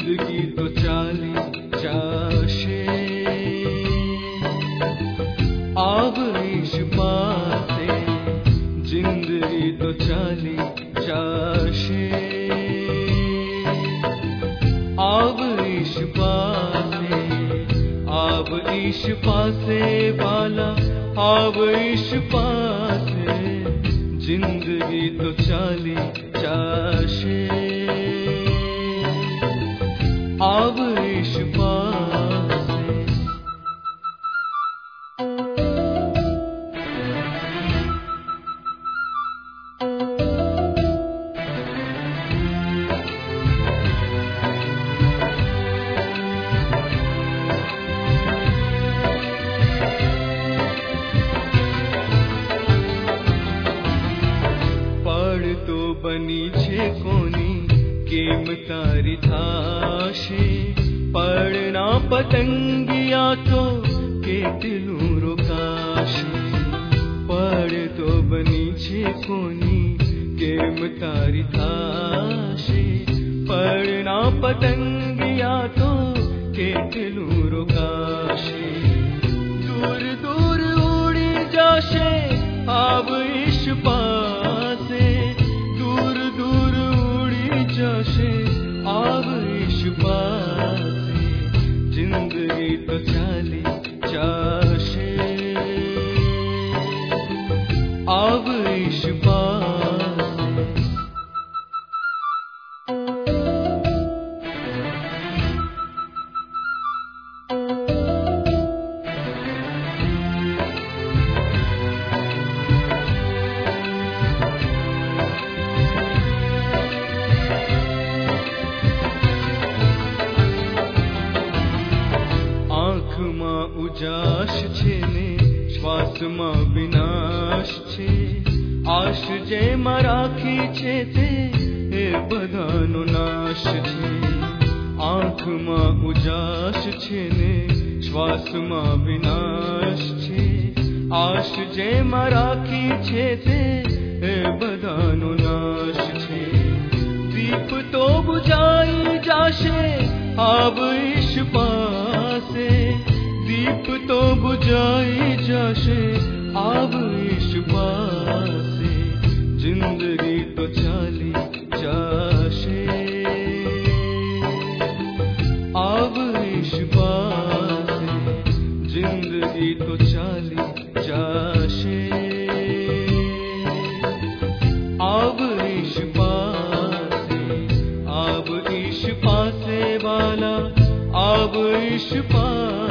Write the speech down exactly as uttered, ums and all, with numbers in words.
जिंदगी तो चाली जाशे आब इश पासे जिंदगी तो चाली जाशे आब इश पासे आब इश पासे वाला आब इश पासे जिंदगी तो चाली जाशे आब इश पासे तो बनी छे कोनी केम तारी थाशे पड़ना पतंगिया तो केटलू रोकाशे पड़ तो बनी छे कोनी केम तारी थाशे पड़ना पतंगिया तो केटलू रोकाशे दूर दूर उड़ी जाशे आब इश पासे दूर दूर उड़ी जाशे आब इश पासे जिंदगी तो चाली जाशे आब इश पासे उजाश छे ने श्वास में विनाश छे आश जे में राखी छे ते ए बधानो नाश छे आँख में उजाश छे ने श्वास में विनाश छे आश जे में राखी छे ते ए बधानो नाश छे दीप तो बुझाई जाशे आब इश पासे दीप तो बुझाई जाशे आब इश पासे जिंदगी तो चाली जाशे आब इश पासे जिंदगी तो चाली जाशे आब इश पासे आब इश पासे वाला आब इश पासे